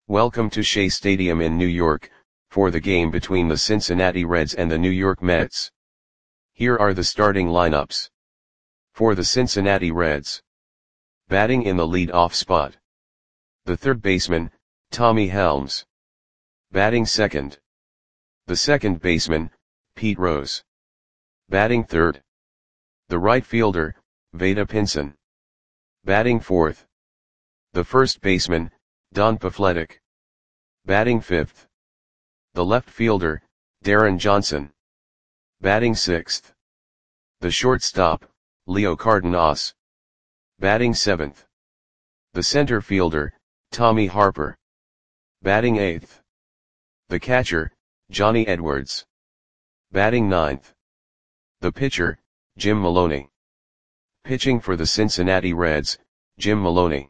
Welcome to Shea Stadium in New York, for the game between the Cincinnati Reds and the New York Mets. Here are the starting lineups. For the Cincinnati Reds. Batting in the lead-off spot. The third baseman, Tommy Helms. Batting second. The second baseman, Pete Rose. Batting third. The right fielder, Vada Pinson. Batting fourth. The first baseman, Don Pafletic. Batting fifth. The left fielder, Darren Johnson. Batting sixth. The shortstop, Leo Cardenas. Batting seventh. The center fielder, Tommy Harper. Batting eighth. The catcher, Johnny Edwards. Batting ninth. The pitcher, Jim Maloney. Pitching for the Cincinnati Reds, Jim Maloney.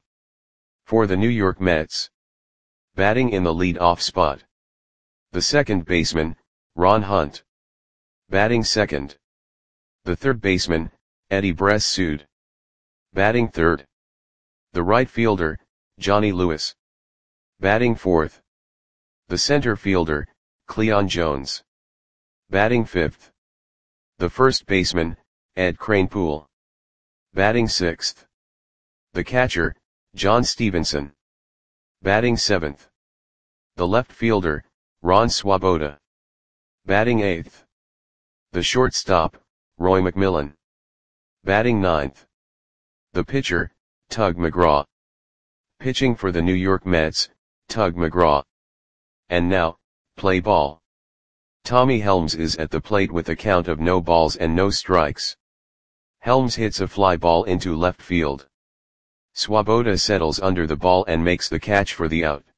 For the New York Mets. Batting in the lead-off spot. The second baseman, Ron Hunt. Batting second. The third baseman, Eddie Bressud. Batting third. The right fielder, Johnny Lewis. Batting fourth. The center fielder, Cleon Jones. Batting fifth. The first baseman, Ed Kranepool. Batting sixth. The catcher, John Stevenson. Batting seventh. The left fielder, Ron Swoboda. Batting eighth. The shortstop, Roy McMillan. Batting ninth. The pitcher, Tug McGraw. Pitching for the New York Mets, Tug McGraw. And now, play ball. Tommy Helms is at the plate with a count of no balls and no strikes. Helms hits a fly ball into left field. Swoboda settles under the ball and makes the catch for the out.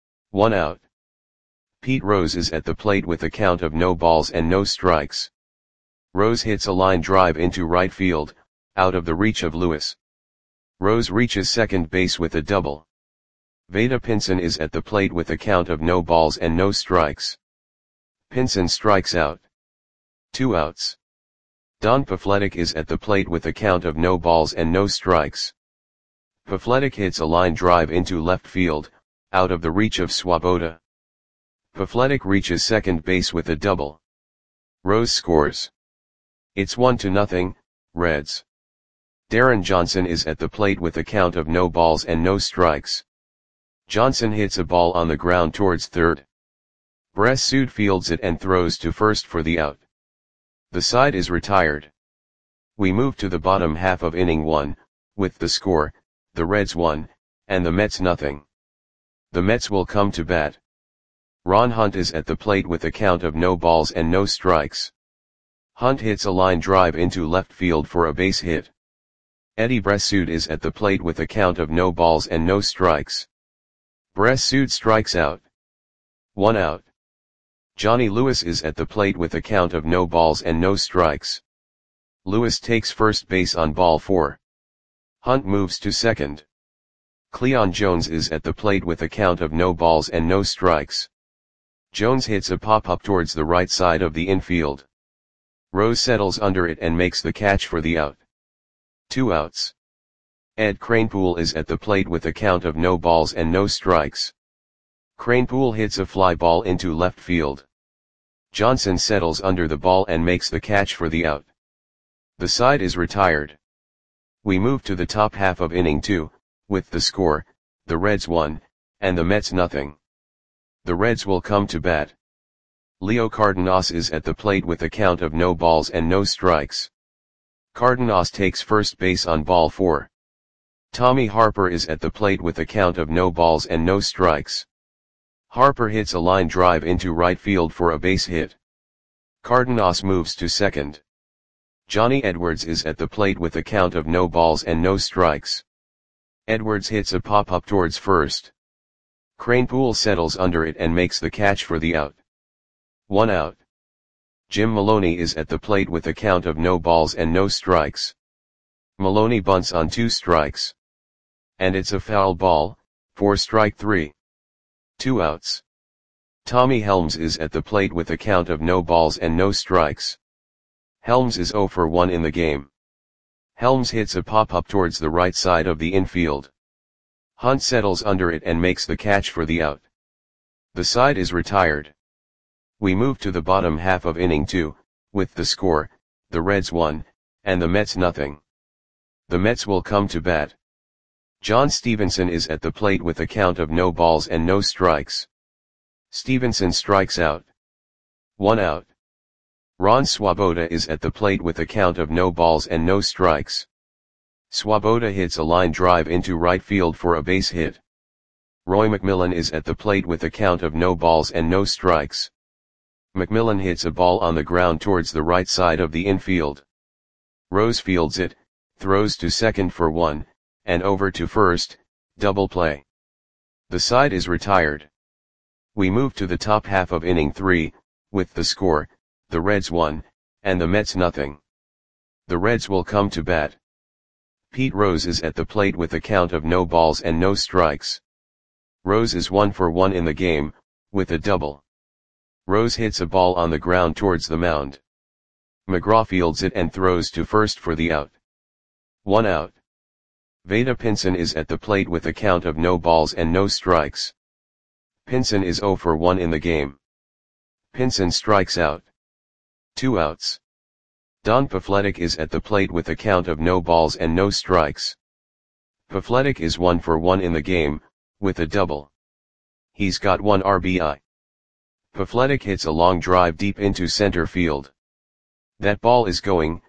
1 out. Pete Rose is at the plate with a count of no balls and no strikes. Rose hits a line drive into right field, out of the reach of Lewis. Rose reaches second base with a double. Vada Pinson is at the plate with a count of no balls and no strikes. Pinson strikes out. 2 outs. Don Pafletic is at the plate with a count of no balls and no strikes. Pafletic hits a line drive into left field, out of the reach of Swoboda. Pafletic reaches second base with a double. Rose scores. It's 1-0, Reds. Darren Johnson is at the plate with a count of no balls and no strikes. Johnson hits a ball on the ground towards third. Bressud fields it and throws to first for the out. The side is retired. We move to the bottom half of inning 1, with the score, the Reds 1, and the Mets 0. The Mets will come to bat. Ron Hunt is at the plate with a count of no balls and no strikes. Hunt hits a line drive into left field for a base hit. Eddie Bressud is at the plate with a count of no balls and no strikes. Bressud strikes out. 1 out. Johnny Lewis is at the plate with a count of no balls and no strikes. Lewis takes first base on ball 4. Hunt moves to second. Cleon Jones is at the plate with a count of no balls and no strikes. Jones hits a pop-up towards the right side of the infield. Rose settles under it and makes the catch for the out. 2 outs. Ed Kranepool is at the plate with a count of no balls and no strikes. Kranepool hits a fly ball into left field. Johnson settles under the ball and makes the catch for the out. The side is retired. We move to the top half of inning 2, with the score, the Reds 1, and the Mets 0. The Reds will come to bat. Leo Cardenas is at the plate with a count of no balls and no strikes. Cardenas takes first base on ball 4. Tommy Harper is at the plate with a count of no balls and no strikes. Harper hits a line drive into right field for a base hit. Cardenas moves to second. Johnny Edwards is at the plate with a count of no balls and no strikes. Edwards hits a pop-up towards first. Kranepool settles under it and makes the catch for the out. 1 out. Jim Maloney is at the plate with a count of no balls and no strikes. Maloney bunts on 2 strikes. And it's a foul ball, for strike 3. 2 outs. Tommy Helms is at the plate with a count of no balls and no strikes. Helms is 0 for 1 in the game. Helms hits a pop-up towards the right side of the infield. Hunt settles under it and makes the catch for the out. The side is retired. We move to the bottom half of inning 2, with the score, the Reds 1, and the Mets nothing. The Mets will come to bat. John Stevenson is at the plate with a count of no balls and no strikes. Stevenson strikes out. 1 out. Ron Swoboda is at the plate with a count of no balls and no strikes. Swoboda hits a line drive into right field for a base hit. Roy McMillan is at the plate with a count of no balls and no strikes. McMillan hits a ball on the ground towards the right side of the infield. Rose fields it, throws to second for 1, and over to first, double play. The side is retired. We move to the top half of inning 3, with the score, the Reds 1, and the Mets nothing. The Reds will come to bat. Pete Rose is at the plate with a count of no balls and no strikes. Rose is 1 for 1 in the game, with a double. Rose hits a ball on the ground towards the mound. McGraw fields it and throws to first for the out. 1 out. Vada Pinson is at the plate with a count of no balls and no strikes. Pinson is 0 for 1 in the game. Pinson strikes out. 2 outs. Don Pafletic is at the plate with a count of no balls and no strikes. Pafletic is 1 for 1 in the game, with a double. He's got 1 RBI. Pafletic hits a long drive deep into center field. That ball is going,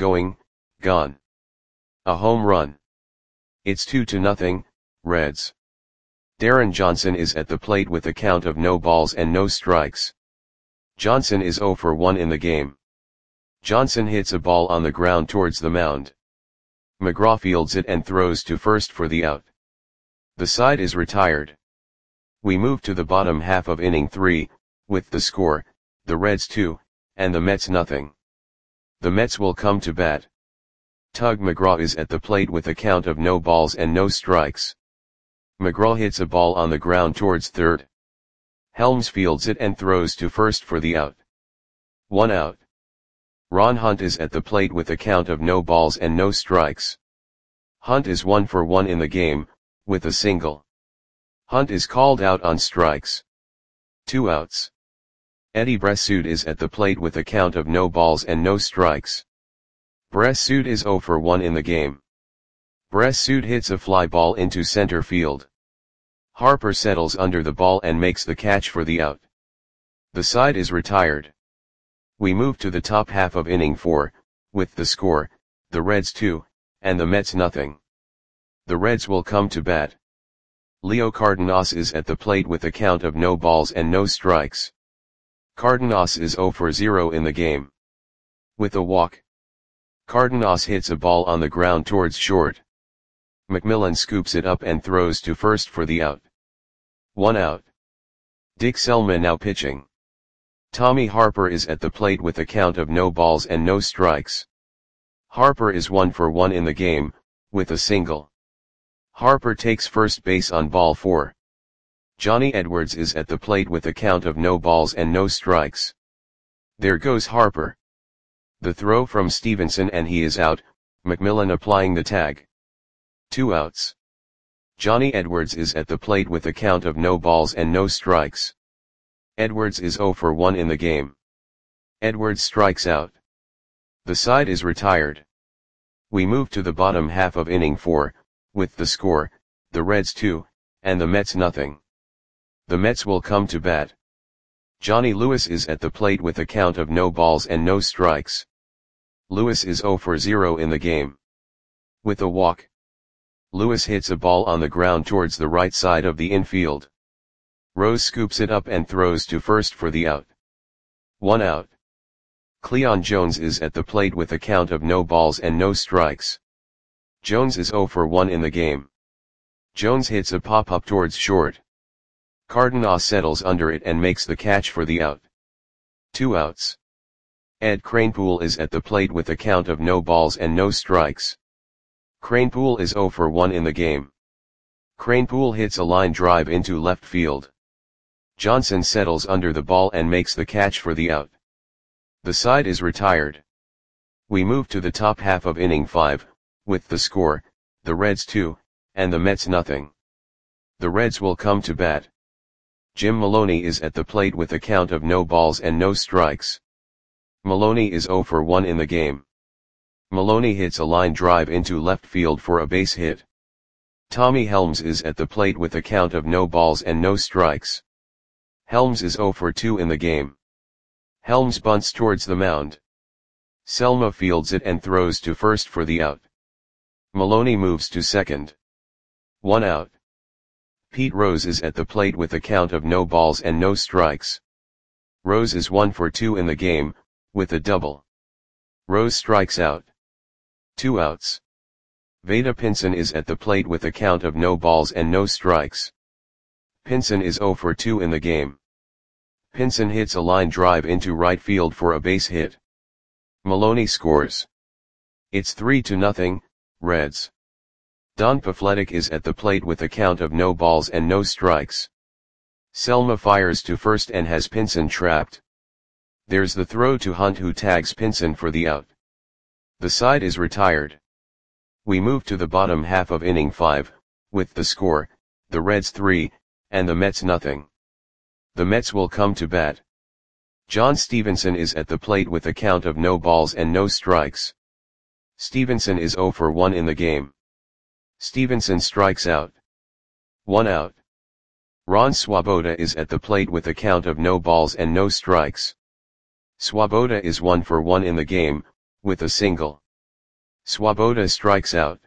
gone. A home run. It's 2-0, Reds. Darren Johnson is at the plate with a count of no balls and no strikes. Johnson is 0 for 1 in the game. Johnson hits a ball on the ground towards the mound. McGraw fields it and throws to first for the out. The side is retired. We move to the bottom half of inning 3, with the score, the Reds 2, and the Mets nothing. The Mets will come to bat. Tug McGraw is at the plate with a count of no balls and no strikes. McGraw hits a ball on the ground towards third. Helms fields it and throws to first for the out. 1 out. Ron Hunt is at the plate with a count of no balls and no strikes. Hunt is 1 for 1 in the game, with a single. Hunt is called out on strikes. 2 outs. Eddie Bressoud is at the plate with a count of no balls and no strikes. Bressoud is 0 for 1 in the game. Bressoud hits a fly ball into center field. Harper settles under the ball and makes the catch for the out. The side is retired. We move to the top half of inning 4, with the score, the Reds 2, and the Mets nothing. The Reds will come to bat. Leo Cardenas is at the plate with a count of no balls and no strikes. Cardenas is 0 for 0 in the game. With a walk. Cardenas hits a ball on the ground towards short. McMillan scoops it up and throws to first for the out. 1 out. Dick Selma now pitching. Tommy Harper is at the plate with a count of no balls and no strikes. Harper is 1 for 1 in the game, with a single. Harper takes first base on ball 4. Johnny Edwards is at the plate with a count of no balls and no strikes. There goes Harper. The throw from Stevenson and he is out, McMillan applying the tag. 2 outs. Johnny Edwards is at the plate with a count of no balls and no strikes. Edwards is 0 for 1 in the game. Edwards strikes out. The side is retired. We move to the bottom half of inning 4, with the score, the Reds 2, and the Mets nothing. The Mets will come to bat. Johnny Lewis is at the plate with a count of no balls and no strikes. Lewis is 0 for 0 in the game. With a walk. Lewis hits a ball on the ground towards the right side of the infield. Rose scoops it up and throws to first for the out. 1 out. Cleon Jones is at the plate with a count of no balls and no strikes. Jones is 0 for 1 in the game. Jones hits a pop-up towards short. Cardenas settles under it and makes the catch for the out. 2 outs. Ed Kranepool is at the plate with a count of no balls and no strikes. Kranepool is 0 for 1 in the game. Kranepool hits a line drive into left field. Johnson settles under the ball and makes the catch for the out. The side is retired. We move to the top half of inning 5, with the score, the Reds 2, and the Mets nothing. The Reds will come to bat. Jim Maloney is at the plate with a count of no balls and no strikes. Maloney is 0 for 1 in the game. Maloney hits a line drive into left field for a base hit. Tommy Helms is at the plate with a count of no balls and no strikes. Helms is 0 for 2 in the game. Helms bunts towards the mound. Selma fields it and throws to first for the out. Maloney moves to second. 1 out. Pete Rose is at the plate with a count of no balls and no strikes. Rose is 1 for 2 in the game, with a double. Rose strikes out. 2 outs. Vada Pinson is at the plate with a count of no balls and no strikes. Pinson is 0 for 2 in the game. Pinson hits a line drive into right field for a base hit. Maloney scores. It's 3-0, Reds. Don Pafletic is at the plate with a count of no balls and no strikes. Selma fires to first and has Pinson trapped. There's the throw to Hunt, who tags Pinson for the out. The side is retired. We move to the bottom half of inning 5, with the score, the Reds 3, and the Mets nothing. The Mets will come to bat. John Stevenson is at the plate with a count of no balls and no strikes. Stevenson is 0 for 1 in the game. Stevenson strikes out. 1 out. Ron Swoboda is at the plate with a count of no balls and no strikes. Swoboda is 1 for 1 in the game, with a single. Swoboda strikes out.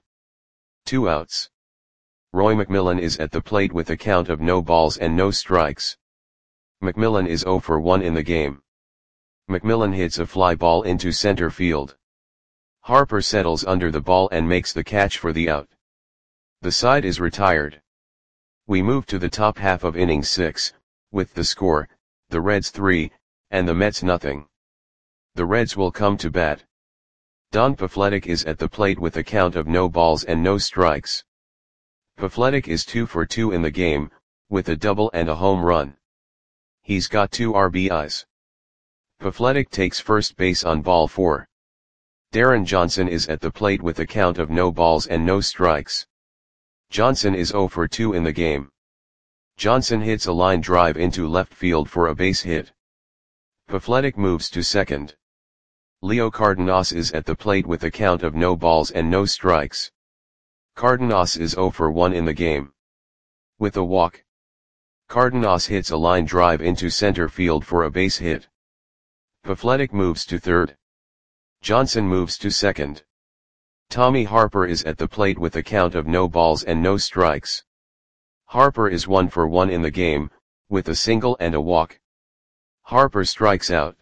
2 outs. Roy McMillan is at the plate with a count of no balls and no strikes. McMillan is 0 for 1 in the game. McMillan hits a fly ball into center field. Harper settles under the ball and makes the catch for the out. The side is retired. We move to the top half of inning 6, with the score, the Reds 3, and the Mets nothing. The Reds will come to bat. Don Pafletic is at the plate with a count of no balls and no strikes. Pafletic is 2 for 2 in the game, with a double and a home run. He's got 2 RBIs. Pafletic takes first base on ball 4. Darren Johnson is at the plate with a count of no balls and no strikes. Johnson is 0 for 2 in the game. Johnson hits a line drive into left field for a base hit. Pafletic moves to second. Leo Cardenas is at the plate with a count of no balls and no strikes. Cardenas is 0 for 1 in the game. With a walk. Cardenas hits a line drive into center field for a base hit. Pafletic moves to third. Johnson moves to second. Tommy Harper is at the plate with a count of no balls and no strikes. Harper is 1 for 1 in the game, with a single and a walk. Harper strikes out.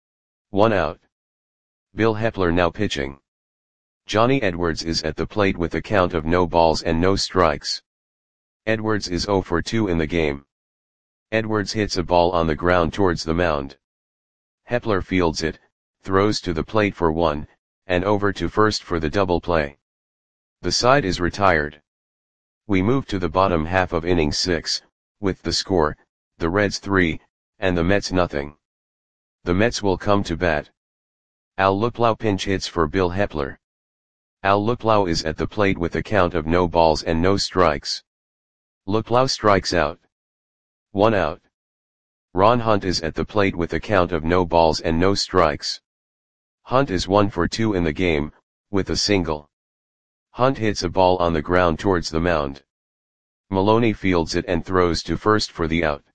1 out. Bill Hepler now pitching. Johnny Edwards is at the plate with a count of no balls and no strikes. Edwards is 0 for 2 in the game. Edwards hits a ball on the ground towards the mound. Hepler fields it, throws to the plate for 1, and over to first for the double play. The side is retired. We move to the bottom half of inning 6, with the score, the Reds 3, and the Mets nothing. The Mets will come to bat. Al Luplow pinch hits for Bill Hepler. Al Luplow is at the plate with a count of no balls and no strikes. Luplow strikes out. 1 out. Ron Hunt is at the plate with a count of no balls and no strikes. Hunt is 1 for 2 in the game, with a single. Hunt hits a ball on the ground towards the mound. Maloney fields it and throws to first for the out.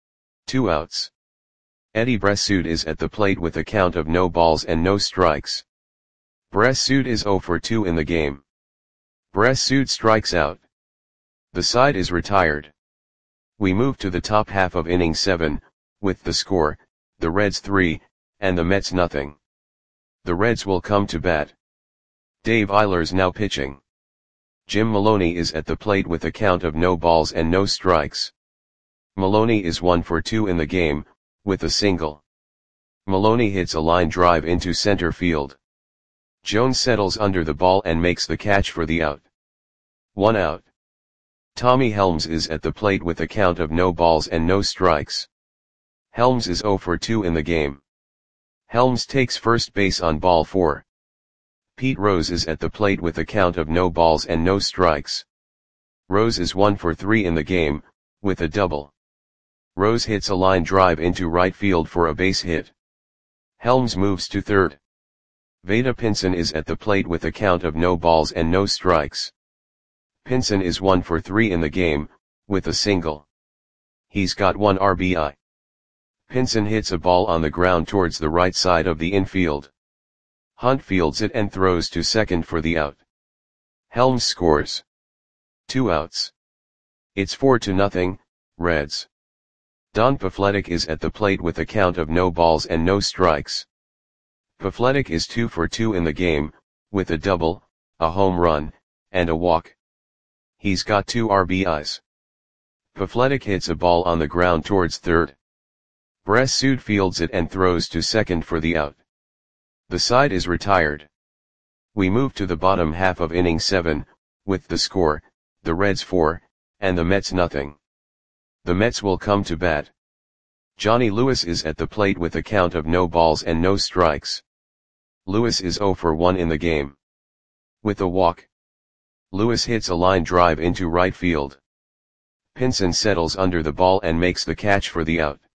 2 outs. Eddie Bressoud is at the plate with a count of no balls and no strikes. Bressoud is 0 for 2 in the game. Bressoud strikes out. The side is retired. We move to the top half of inning 7, with the score, the Reds 3, and the Mets nothing. The Reds will come to bat. Dave Eilers now pitching. Jim Maloney is at the plate with a count of no balls and no strikes. Maloney is 1 for 2 in the game, with a single. Maloney hits a line drive into center field. Jones settles under the ball and makes the catch for the out. 1 out. Tommy Helms is at the plate with a count of no balls and no strikes. Helms is 0 for 2 in the game. Helms takes first base on ball 4. Pete Rose is at the plate with a count of no balls and no strikes. Rose is 1 for 3 in the game, with a double. Rose hits a line drive into right field for a base hit. Helms moves to third. Veda Pinson is at the plate with a count of no balls and no strikes. Pinson is 1 for 3 in the game, with a single. He's got 1 RBI. Pinson hits a ball on the ground towards the right side of the infield. Hunt fields it and throws to second for the out. Helms scores. 2 outs. It's 4-0, Reds. Don Pafletic is at the plate with a count of no balls and no strikes. Pafletic is 2 for 2 in the game, with a double, a home run, and a walk. He's got 2 RBIs. Pafletic hits a ball on the ground towards third. Bressud fields it and throws to second for the out. The side is retired. We move to the bottom half of inning 7, with the score, the Reds 4, and the Mets nothing. The Mets will come to bat. Johnny Lewis is at the plate with a count of no balls and no strikes. Lewis is 0 for 1 in the game. With a walk. Lewis hits a line drive into right field. Pinson settles under the ball and makes the catch for the out.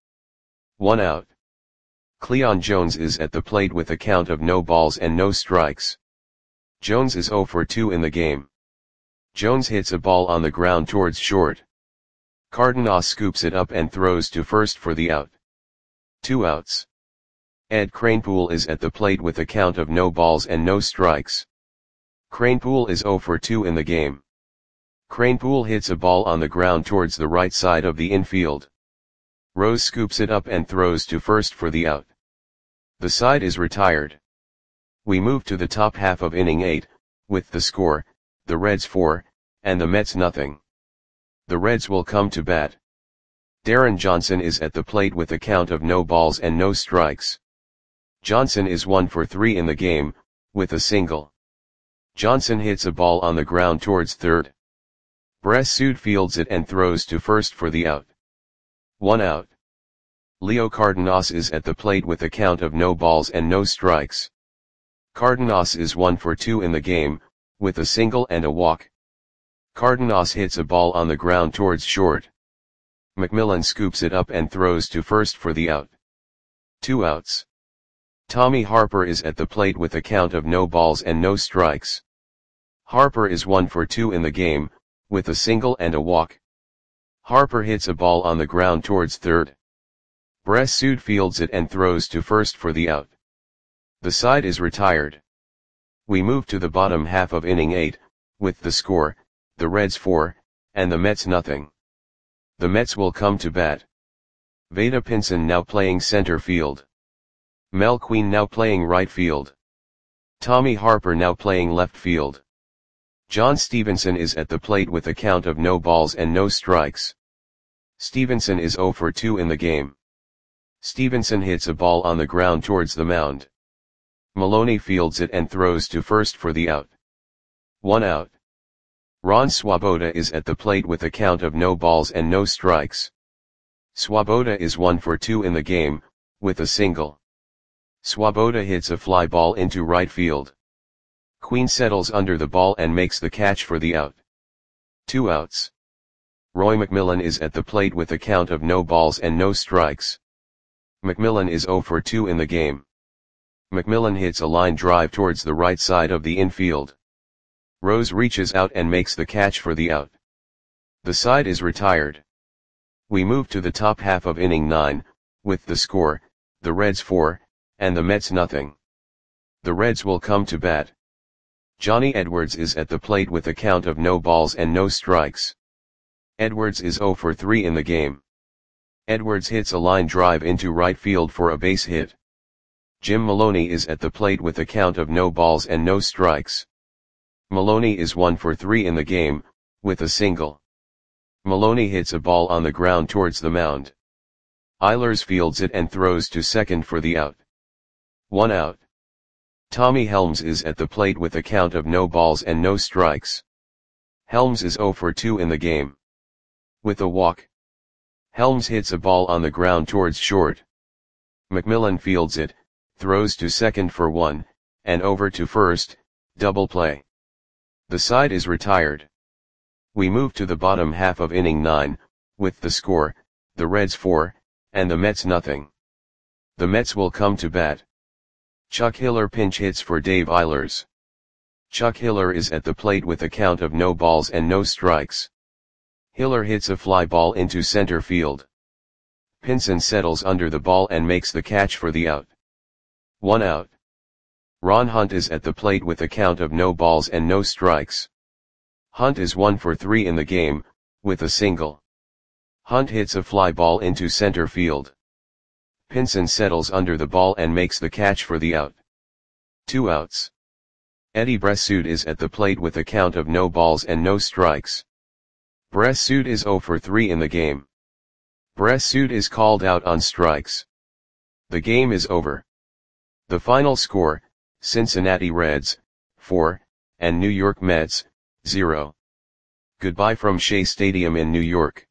1 out. Cleon Jones is at the plate with a count of no balls and no strikes. Jones is 0 for 2 in the game. Jones hits a ball on the ground towards short. Cardenas scoops it up and throws to first for the out. 2 outs. Ed Kranepool is at the plate with a count of no balls and no strikes. Kranepool is 0 for 2 in the game. Kranepool hits a ball on the ground towards the right side of the infield. Rose scoops it up and throws to first for the out. The side is retired. We move to the top half of inning 8, with the score, the Reds 4, and the Mets nothing. The Reds will come to bat. Darren Johnson is at the plate with a count of no balls and no strikes. Johnson is 1 for 3 in the game, with a single. Johnson hits a ball on the ground towards third. Bressud fields it and throws to first for the out. 1 out. Leo Cardenas is at the plate with a count of no balls and no strikes. Cardenas is 1 for 2 in the game, with a single and a walk. Cardenas hits a ball on the ground towards short. McMillan scoops it up and throws to first for the out. 2 outs. Tommy Harper is at the plate with a count of no balls and no strikes. Harper is 1 for 2 in the game, with a single and a walk. Harper hits a ball on the ground towards third. Bressud fields it and throws to first for the out. The side is retired. We move to the bottom half of inning 8, with the score, the Reds 4, and the Mets nothing. The Mets will come to bat. Veda Pinson now playing center field. Mel Queen now playing right field. Tommy Harper now playing left field. John Stevenson is at the plate with a count of no balls and no strikes. Stevenson is 0 for 2 in the game. Stevenson hits a ball on the ground towards the mound. Maloney fields it and throws to first for the out. 1 out. Ron Swoboda is at the plate with a count of no balls and no strikes. Swoboda is 1 for 2 in the game, with a single. Swoboda hits a fly ball into right field. Queen settles under the ball and makes the catch for the out. 2 outs. Roy McMillan is at the plate with a count of no balls and no strikes. McMillan is 0 for 2 in the game. McMillan hits a line drive towards the right side of the infield. Rose reaches out and makes the catch for the out. The side is retired. We move to the top half of inning 9, with the score, the Reds 4, and the Mets nothing. The Reds will come to bat. Johnny Edwards is at the plate with a count of no balls and no strikes. Edwards is 0 for 3 in the game. Edwards hits a line drive into right field for a base hit. Jim Maloney is at the plate with a count of no balls and no strikes. Maloney is 1 for 3 in the game, with a single. Maloney hits a ball on the ground towards the mound. Eilers fields it and throws to second for the out. 1 out. Tommy Helms is at the plate with a count of no balls and no strikes. Helms is 0 for 2 in the game. With a walk. Helms hits a ball on the ground towards short. McMillan fields it, throws to second for 1, and over to first, double play. The side is retired. We move to the bottom half of inning 9, with the score, the Reds 4, and the Mets nothing. The Mets will come to bat. Chuck Hiller pinch hits for Dave Eilers. Chuck Hiller is at the plate with a count of no balls and no strikes. Hiller hits a fly ball into center field. Pinson settles under the ball and makes the catch for the out. 1 out. Ron Hunt is at the plate with a count of no balls and no strikes. Hunt is 1 for 3 in the game, with a single. Hunt hits a fly ball into center field. Pinson settles under the ball and makes the catch for the out. 2 outs. Eddie Bressoud is at the plate with a count of no balls and no strikes. Bressoud is 0 for 3 in the game. Bressoud is called out on strikes. The game is over. The final score, Cincinnati Reds, 4, and New York Mets, 0. Goodbye from Shea Stadium in New York.